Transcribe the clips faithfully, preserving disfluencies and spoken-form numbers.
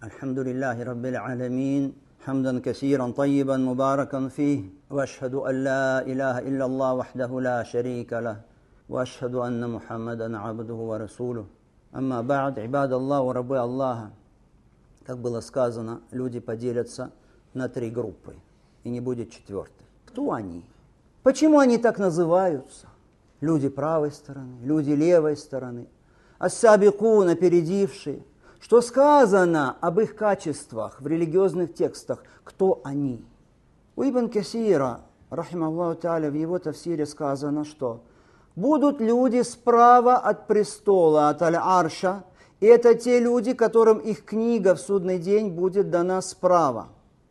الحمد لله رب العالمين حمدا كثيرا طيبا مباركا فيه وأشهد أن لا إله إلا الله وحده لا شريك له وأشهد أن محمدا عبده ورسوله أما بعد عباد الله وربы Аллаха. Как было сказано, люди поделятся на три группы, и не будет четвертой. Кто они? Почему они так называются? Люди правой стороны, люди левой стороны. Ас-сабикун, опередившие. Что сказано об их качествах в религиозных текстах? Кто они? У Ибн Касира, рахимахуллаху тааля, в его тафсире сказано, что будут люди справа от престола, от Аль-Арша, и это те люди, которым их книга в судный день будет дана справа.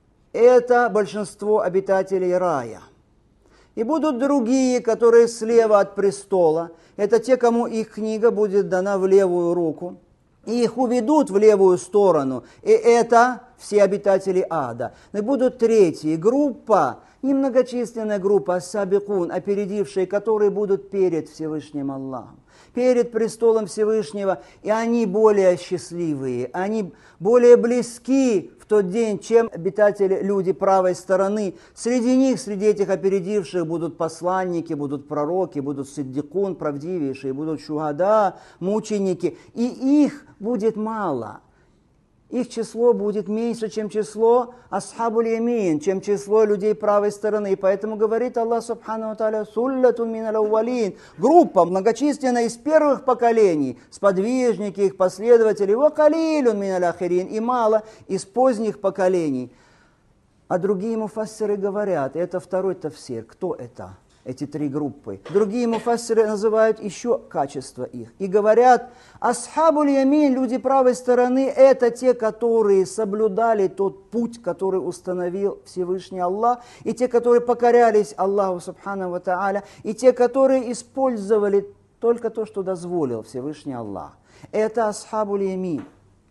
Это большинство обитателей рая. И будут другие, которые слева от престола. Это те, кому их книга будет дана в левую руку. И их уведут в левую сторону. И это все обитатели ада. И будут третьи. Группа, немногочисленная группа, ас-сабикун, опередившие, которые будут перед Всевышним Аллахом. Перед престолом Всевышнего. И они более счастливые. Они более близки в тот день, чем обитатели, люди правой стороны. Среди них, среди этих опередивших, будут посланники, будут пророки, будут сиддикун, правдивейшие, будут шухада, мученики. И их будет мало. Их число будет меньше, чем число асхабуль ямин, чем число людей правой стороны. И поэтому говорит Аллах субхану ва тааля: суллатун минал аувалин, группа многочисленная из первых поколений, сподвижники, их последователи, ва калилун минал ахирин, и мало из поздних поколений. А другие муфассиры говорят, это второй тафсир, кто это? Эти три группы. Другие муфассиры называют еще качество их. И говорят, асхабуль ямин, люди правой стороны, это те, которые соблюдали тот путь, который установил Всевышний Аллах, и те, которые покорялись Аллаху субхану ва тааля, и те, которые использовали только то, что дозволил Всевышний Аллах. Это асхабуль ямин.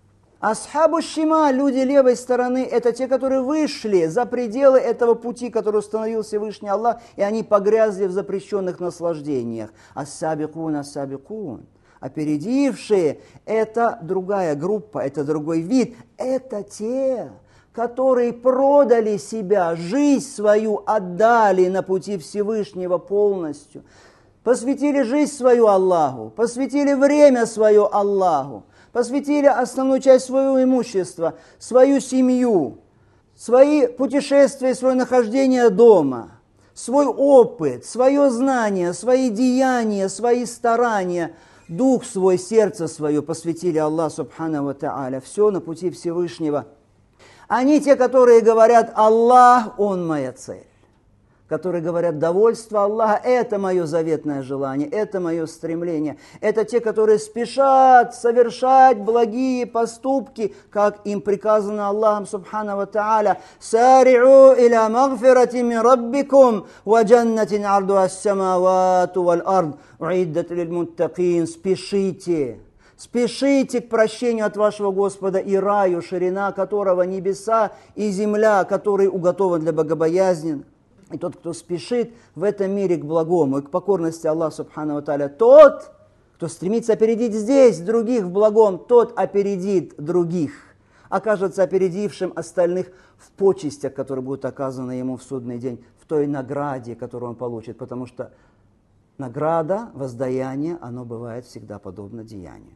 Асхабу шима, люди левой стороны, это те, которые вышли за пределы этого пути, который установил Всевышний Аллах, и они погрязли в запрещенных наслаждениях. Ас-сабикун, ас-сабикун. Опередившие, это другая группа, это другой вид. Это те, которые продали себя, жизнь свою отдали на пути Всевышнего полностью. Посвятили жизнь свою Аллаху, посвятили время свое Аллаху. Посвятили основную часть своего имущества, свою семью, свои путешествия, свое нахождение дома, свой опыт, свое знание, свои деяния, свои старания, дух свой, сердце свое посвятили Аллаху субхану ва тааля. Все на пути Всевышнего. Они те, которые говорят: Аллах, Он моя цель. Которые говорят: довольство Аллаха – это мое заветное желание, это мое стремление. Это те, которые спешат совершать благие поступки, как им приказано Аллахом субхану ва тааля. «Сари'у иля магфирати мин раббикум ва джаннатин арду ас-самавату валь ард уиддат лиль муттакин». Спешите. Спешите к прощению от вашего Господа и раю, ширина которого небеса и земля, который уготован для богобоязненных. И тот, кто спешит в этом мире к благому и к покорности Аллаха субхану ва тааля, тот, кто стремится опередить здесь других в благом, тот опередит других, окажется опередившим остальных в почестях, которые будут оказаны ему в судный день, в той награде, которую он получит, потому что награда, воздаяние, оно бывает всегда подобно деянию.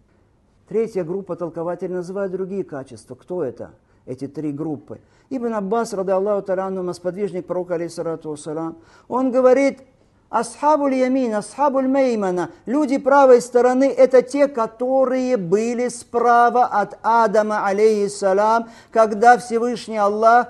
Третья группа толкователей называет другие качества. Кто это? Эти три группы. Ибн Аббас, ради Аллаху та'аля анху, сподвижник пророка, алейхиссалату вассалям, он говорит: асхабуль ямин, асхабуль меймана, люди правой стороны, это те, которые были справа от Адама, алейхиссалям, когда Всевышний Аллах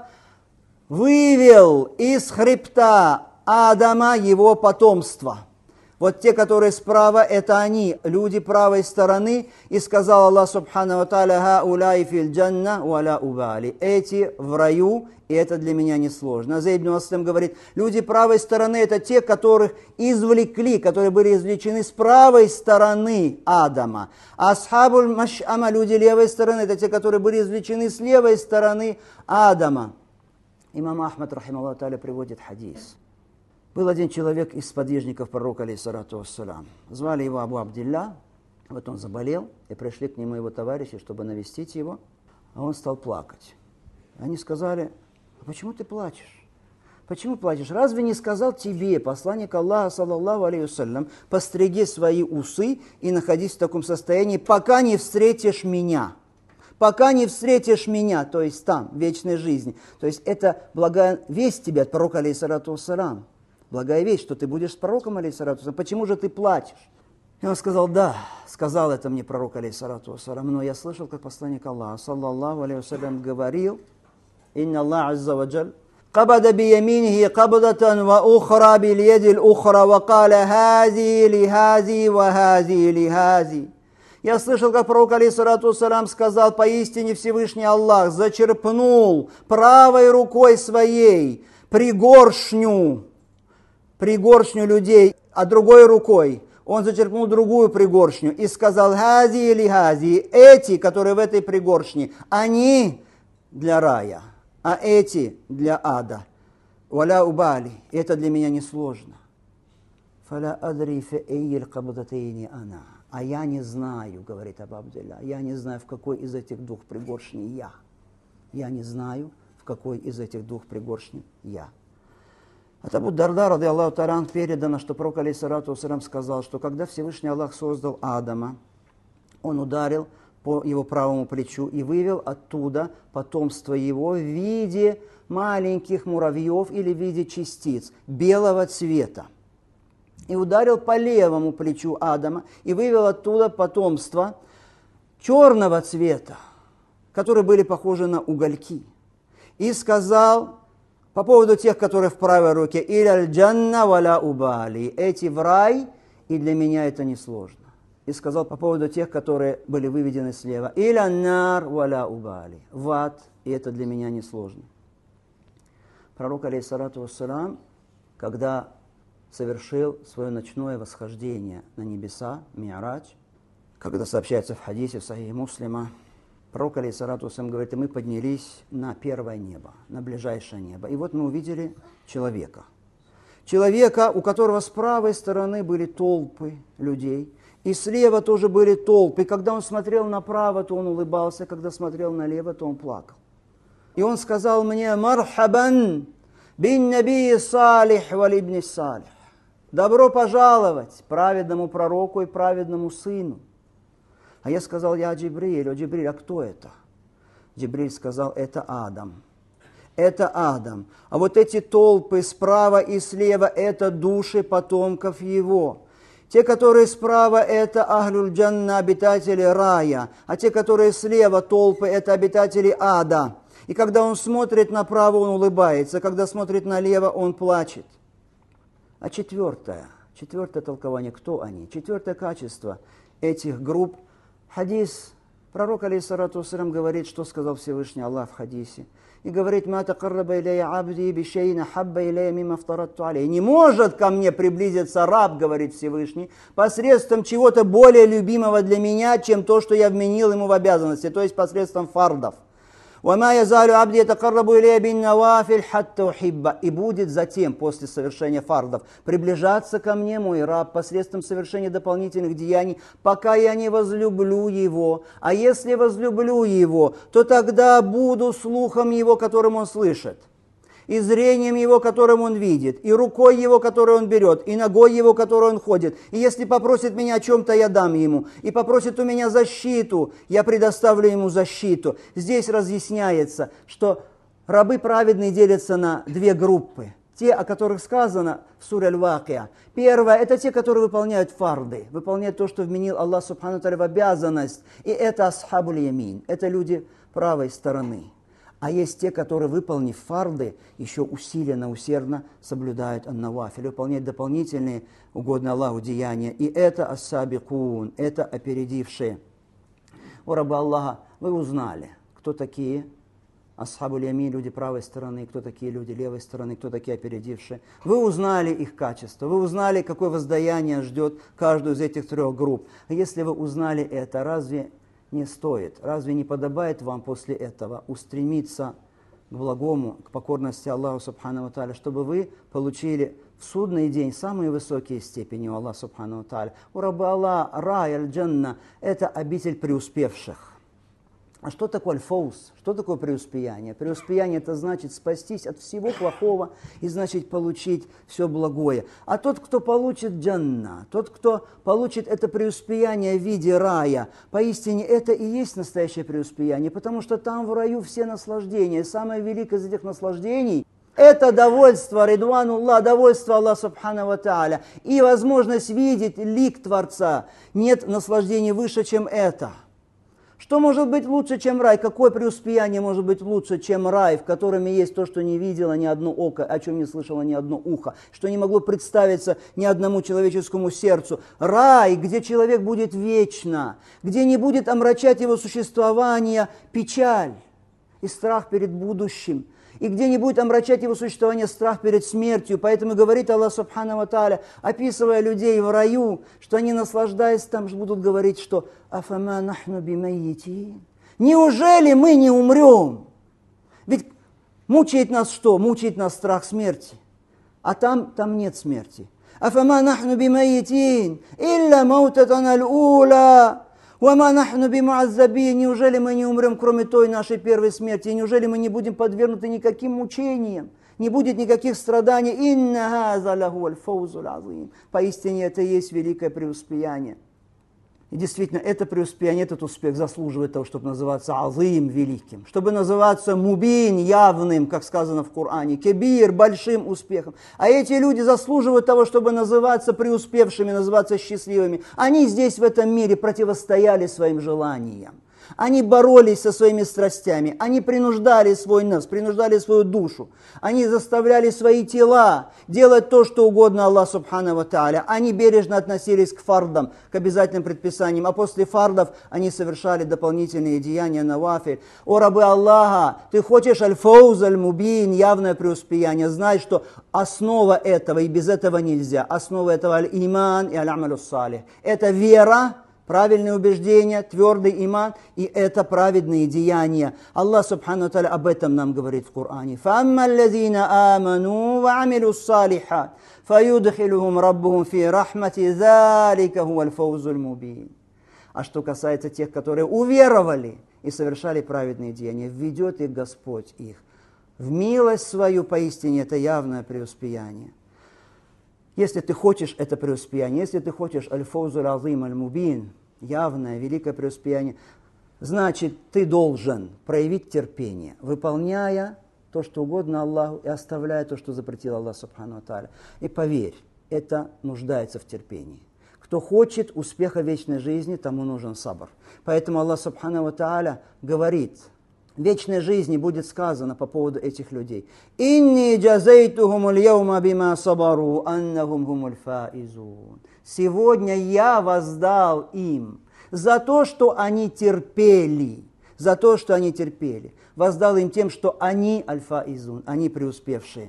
вывел из хребта Адама его потомство. Вот те, которые справа, это они, люди правой стороны. И сказал Аллах субхану ва тааля: «Хауляи фил джанна валя убали». Эти в раю, и это для меня несложно. Зейд ибн Аслам говорит: люди правой стороны, это те, которых извлекли, которые были извлечены с правой стороны Адама. Асхабуль маш'ама, люди левой стороны, это те, которые были извлечены с левой стороны Адама. Имам Ахмад, рахимахуллаху тааля, приводит хадис. Был один человек из сподвижников пророка, алейхиссалату вассалям. Звали его Абу Абдилля. Вот он заболел, и пришли к нему его товарищи, чтобы навестить его. А он стал плакать. Они сказали: а почему ты плачешь? Почему плачешь? Разве не сказал тебе посланник Аллаха, саллаллаху алейхи вассалям, постриги свои усы и находись в таком состоянии, пока не встретишь меня? Пока не встретишь меня, то есть там, в вечной жизни. То есть это благая весть тебе от пророка, алейхиссалату вассалам. Благая весть, что ты будешь с пророком, алейхиссалату вассалам. Почему же ты плачешь? И он сказал: да, сказал это мне пророк, алейхиссалату вассалам, но я слышал, как посланник Аллаха, саллаллаху алейхи вассалям, говорил: инна Аллах азза ва джаль قبض بيمينه قبضة وأخرى باليد الأخرى وقال هذه لهذه وهذه لهذه. Я слышал, как пророк, алейхиссалату вассалам, сказал: поистине Всевышний Аллах зачерпнул правой рукой своей пригоршню, пригоршню людей, а другой рукой он зачерпнул другую пригоршню и сказал: хази или хази, эти, которые в этой пригоршне, они для рая, а эти для ада. Валя убали, это для меня несложно. Фаля адри фе эйель кабдатейни ана. А я не знаю, говорит Абу Абдилля, я не знаю, в какой из этих двух пригоршней я. Я не знаю, в какой из этих двух пригоршней я. От Абу Дарда, ради Аллаху та'аля, передано, что пророк, алейхиссалату вассалям, сказал, что когда Всевышний Аллах создал Адама, он ударил по его правому плечу и вывел оттуда потомство его в виде маленьких муравьев или в виде частиц белого цвета. И ударил по левому плечу Адама и вывел оттуда потомство черного цвета, которые были похожи на угольки. И сказал по поводу тех, которые в правой руке: «Иляль джанна валя убали». Эти в рай, и для меня это несложно. И сказал по поводу тех, которые были выведены слева: «Иля нар валя убали». В ад, и это для меня несложно. Пророк, алейхиссалату вассалам, когда совершил свое ночное восхождение на небеса, ми'радж, когда сообщается в хадисе, в Сахихе Муслима, пророк, алейхиссалату вассалам, говорит: и мы поднялись на первое небо, на ближайшее небо. И вот мы увидели человека. Человека, у которого с правой стороны были толпы людей, и слева тоже были толпы. И когда он смотрел направо, то он улыбался, когда смотрел налево, то он плакал. И он сказал мне: «Мархабан бин наби салих валь ибни салих». Добро пожаловать праведному пророку и праведному сыну. А я сказал: я Джибриль. О, Джибриль, а кто это? Джибриль сказал: это Адам. Это Адам. А вот эти толпы справа и слева – это души потомков его. Те, которые справа, это Ахлюль Джанна, обитатели рая, а те, которые слева, толпы, это обитатели ада. И когда он смотрит направо, он улыбается, когда смотрит налево, он плачет. А четвертое, четвертое толкование, кто они? Четвертое качество этих групп. Хадис, пророк, алейхиссалату вассалям, говорит, что сказал Всевышний Аллах в хадисе. И говорит: «Ма такарраба иляя абди бишейна хабба иляя мимма фтаратту алей». Не может ко мне приблизиться раб, говорит Всевышний, посредством чего-то более любимого для меня, чем то, что я вменил ему в обязанности, то есть посредством фардов. «Вама язалю абди ятакаррабу иляя бин навафиль хатта ухибба». И будет затем, после совершения фардов, приближаться ко мне мой раб посредством совершения дополнительных деяний, пока я не возлюблю его. А если возлюблю его, то тогда буду слухом его, которым он слышит, и зрением его, которым он видит, и рукой его, которую он берет, и ногой его, которой он ходит. И если попросит меня о чем-то, я дам ему. И попросит у меня защиту, я предоставлю ему защиту. Здесь разъясняется, что рабы праведные делятся на две группы. Те, о которых сказано в суре Аль-Вакия. Первое – это те, которые выполняют фарды, выполняют то, что вменил Аллах Субхану Тааля в обязанность. И это асхабуль ямин, это люди правой стороны. А есть те, которые, выполнив фарды, еще усиленно, усердно соблюдают ан-навафиль, выполняют дополнительные угодные Аллаху деяния. И это ас-сабикун, это опередившие. О, рабы Аллаха, вы узнали, кто такие асхабуль ямин, люди правой стороны, кто такие люди левой стороны, кто такие опередившие. Вы узнали их качество, вы узнали, какое воздаяние ждет каждую из этих трех групп. А если вы узнали это, разве не стоит, разве не подобает вам после этого устремиться к благому, к покорности Аллаху Субхану ва Тааля, чтобы вы получили в судный день самые высокие степени у Аллаха Субхану ва Тааля. У рабы Аллах, рай, аль-джанна – это обитель преуспевших. А что такое аль-фауз? Что такое преуспеяние? Преуспеяние – это значит спастись от всего плохого и значит получить все благое. А тот, кто получит джанна, тот, кто получит это преуспеяние в виде рая, поистине это и есть настоящее преуспеяние, потому что там в раю все наслаждения. Самое великое из этих наслаждений – это довольство, ридвануллах, довольство Аллаха субхану ва тааля. И возможность видеть лик Творца. Нет наслаждений выше, чем это. Что может быть лучше, чем рай? Какое преуспеяние может быть лучше, чем рай, в котором есть то, что не видело ни одно око, о чем не слышало ни одно ухо, что не могло представиться ни одному человеческому сердцу? Рай, где человек будет вечно, где не будет омрачать его существование печаль и страх перед будущим, и где не будет омрачать его существование страх перед смертью. Поэтому говорит Аллах субхану ва тааля, описывая людей в раю, что они, наслаждаясь там, будут говорить, что «Афама нахну бимайятин». Неужели мы не умрем? Ведь мучает нас что? Мучает нас страх смерти. А там, там нет смерти. «Афама нахну бимайятин, илля маутатана аль-ула». Неужели мы не умрем, кроме той нашей первой смерти? И неужели мы не будем подвергнуты никаким мучениям? Не будет никаких страданий? Поистине это и есть великое преуспеяние. И действительно, это преуспеяние, этот успех заслуживает того, чтобы называться азим, великим, чтобы называться мубин, явным, как сказано в Коране, кебир, большим успехом. А эти люди заслуживают того, чтобы называться преуспевшими, называться счастливыми. Они здесь, в этом мире, противостояли своим желаниям. Они боролись со своими страстями, они принуждали свой нас, принуждали свою душу, они заставляли свои тела делать то, что угодно Аллаху субхану ва тааля. Они бережно относились к фардам, к обязательным предписаниям, а после фардов они совершали дополнительные деяния навафиль. О рабы Аллаха, ты хочешь аль-фауз аль-мубин, явное преуспеяние, знай, что основа этого, и без этого нельзя, основа этого аль-иман и аль-амалю салих. Это вера, правильные убеждения, твердый иман, и это праведные деяния. Аллах субхану тааля об этом нам говорит в Коране. فَأَمَّا الَّذِينَ آمَنُوا وَعَمِلُوا الصَّالِحَاتِ فَيُدْخِلُهُمْ رَبُّهُمْ فِي رَحْمَةِ ذَلِكَ هُوَ الْفَوْزُ الْمُبِينُ. А что касается тех, которые уверовали и совершали праведные деяния, введет их Господь их в милость свою, поистине это явное преуспеяние. Если ты хочешь это преуспеяние, если ты хочешь аль-фаузу аль-азим аль-мубин, явное, великое преуспеяние, значит, ты должен проявить терпение, выполняя то, что угодно Аллаху, и оставляя то, что запретил Аллах субхану ва тааля. И поверь, это нуждается в терпении. Кто хочет успеха вечной жизни, тому нужен сабр. Поэтому Аллах субхану ва тааля говорит, в вечной жизни будет сказано по поводу этих людей: «Инни джазайтухум аль-яума бима сабару аннахум хумуль фаизун». Сегодня я воздал им за то, что они терпели, за то, что они терпели. Воздал им тем, что они аль-фаизун, они преуспевшие.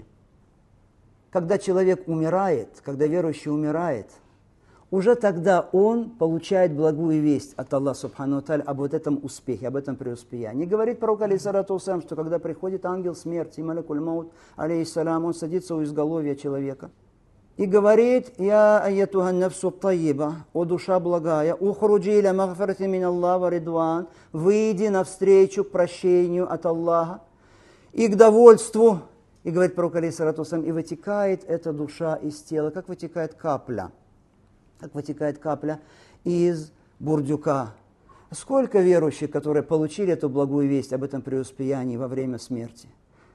Когда человек умирает, когда верующий умирает, уже тогда он получает благую весть от Аллаха субхану ва тааля об вот этом успехе, об этом преуспеянии. Говорит пророк алейхиссалату вассалям, что когда приходит ангел смерти, малякуль маут алейхиссалям, он садится у изголовья человека и говорит: «Я айятуха нафсу тайиба, о душа благая, ухруджи иля магфирати мин Аллах ва ридван, выйди навстречу к прощению от Аллаха и к довольству». И говорит пророк алейхиссалату вассалям, и вытекает эта душа из тела, как вытекает капля. Как вытекает капля из бурдюка. Сколько верующих, которые получили эту благую весть об этом преуспеянии во время смерти.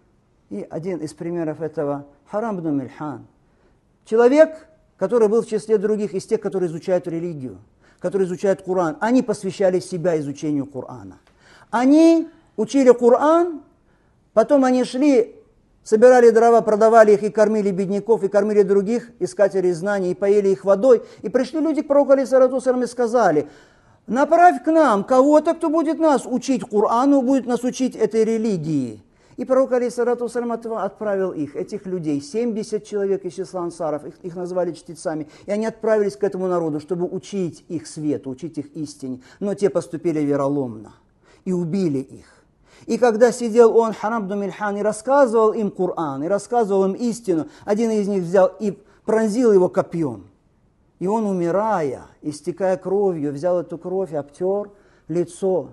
И один из примеров этого – Харам ибн Мильхан. Человек, который был в числе других из тех, которые изучают религию, которые изучают Коран. Они посвящали себя изучению Корана. Они учили Коран, потом они шли, собирали дрова, продавали их и кормили бедняков, и кормили других искателей знаний, и поели их водой. И пришли люди к пророку алейхиссалату вассалям и сказали: «Направь к нам кого-то, кто будет нас учить Корану, будет нас учить этой религии». И пророк алейхиссалату вассалям отправил их, этих людей, семьдесят человек из числа ансаров, их, их назвали чтецами, и они отправились к этому народу, чтобы учить их свету, учить их истине. Но те поступили вероломно и убили их. И когда сидел он, Харам ибн Мильхан, и рассказывал им Коран, и рассказывал им истину, один из них взял и пронзил его копьем. И он, умирая, истекая кровью, взял эту кровь и обтер лицо. И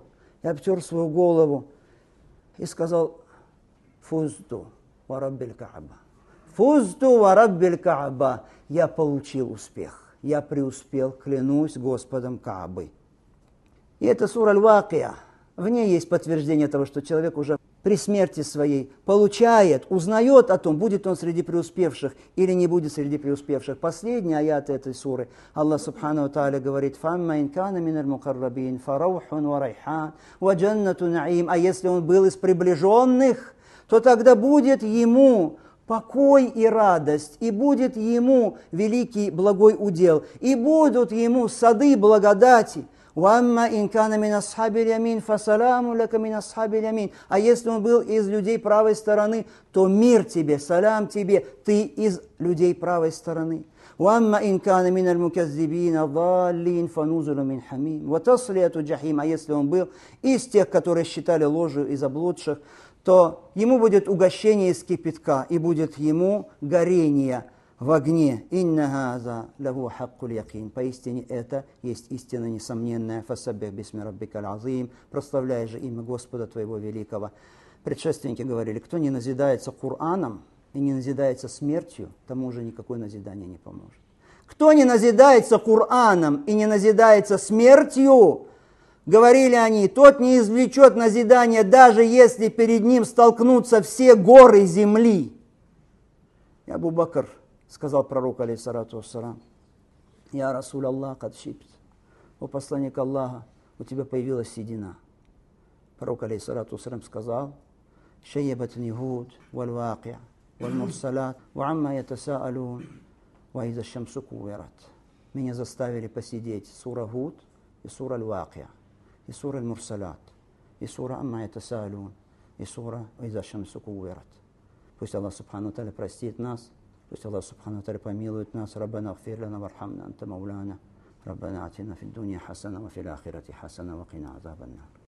и обтер свою голову и сказал: «Фузту ва раббиль Кааба». «Фузту ва раббиль Кааба». Я получил успех, я преуспел, клянусь Господом Каабы. И это сура Аль-Вакия. В ней есть подтверждение того, что человек уже при смерти своей получает, узнает о том, будет он среди преуспевших или не будет среди преуспевших. Последний аят этой суры. Аллах Субхану Тааля говорит: «Фамма инкана миналь мукаррабин, фараухун ва райхан, ва джаннату наим». А если он был из приближенных, то тогда будет ему покой и радость, и будет ему великий благой удел, и будут ему сады благодати. «Уамма инкана мин асхабиль ямин, фасаламу лака мин асхабиль ямин». А если он был из людей правой стороны, то мир тебе, салям тебе, ты из людей правой стороны. «Уамма инкана мин аль-муказзибин адаллин, фанузулу мин хамим, ва таслияту джахим». А если он был из тех, которые считали ложью и заблудших, то ему будет угощение из кипятка, и будет ему горение в огне. «Инна газа лаху хаккуль якин». Поистине это есть истина несомненная. «Фасаббих бисми раббикаль азим». Прославляй же имя Господа твоего великого. Предшественники говорили: кто не назидается Кораном и не назидается смертью, тому же никакое назидание не поможет. Кто не назидается Кораном и не назидается смертью, говорили они, тот не извлечет назидание, даже если перед ним столкнутся все горы земли. И Абу Бакр сказал пророку, алейхиссалату вассалам: «Я Расуль Аллах, кад шибт». О посланник Аллаха, у тебя появилась седина. Пророк, алейхиссалату вассалам, сказал: «Шайябатни Гуд, валь вакия, валь мурсалат, ва амма ятасаалун, ва иза шамсу кувират». Меня заставили посидеть сура Гуд и сура Аль-Вакия, и сура Аль-Мурсалат, и сура амма ятасаалун, и сура иза шамсу кувират. Пусть Аллах Субхану Тааля простит нас. Пусть Аллах Субхану Тааля помилует нас. Раббана гфир лана вархамна, анта мауляна. Раббана атина фид дунья хасана, ва фил ахирати хасана, ва кина азабан нар.